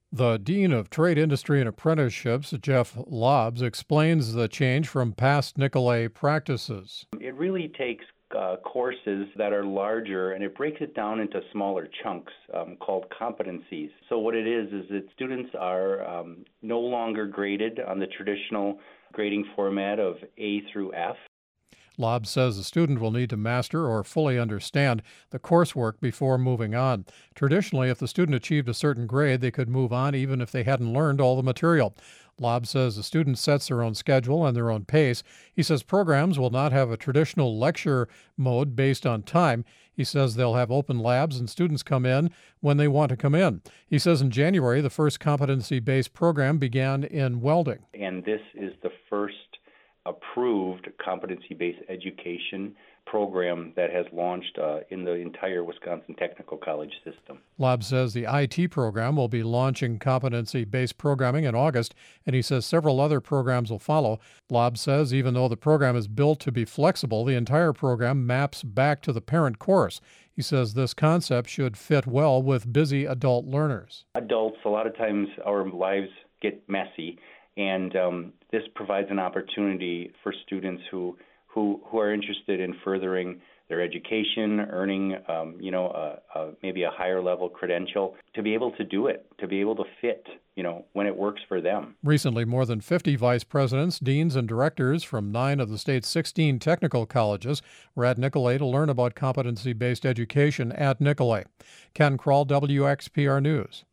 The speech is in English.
The Dean of Trade, Industry, and Apprenticeships, Jeff Lobbs, explains the change from past Nicolay practices. It really takes courses that are larger and it breaks it down into smaller chunks called competencies. So what it is that students are no longer graded on the traditional grading format of A through F. Lobbs says the student will need to master or fully understand the coursework before moving on. Traditionally, if the student achieved a certain grade, they could move on even if they hadn't learned all the material. Lobbs says the student sets their own schedule and their own pace. He says programs will not have a traditional lecture mode based on time. He says they'll have open labs and students come in when they want to come in. He says in January, the first competency-based program began in welding. And this is the first approved competency-based education program that has launched in the entire Wisconsin Technical College system. Lobbs says the IT program will be launching competency-based programming in August, and he says several other programs will follow. Lobbs says even though the program is built to be flexible, the entire program maps back to the parent course. He says this concept should fit well with busy adult learners. Adults, a lot of times our lives get messy, and this provides an opportunity for students who are interested in furthering their education, earning maybe a higher level credential, to be able to do it, to be able to fit, when it works for them. Recently, more than 50 vice presidents, deans, and directors from 9 of the state's 16 technical colleges were at Nicolay to learn about competency-based education at Nicolay. Ken Kroll, WXPR News.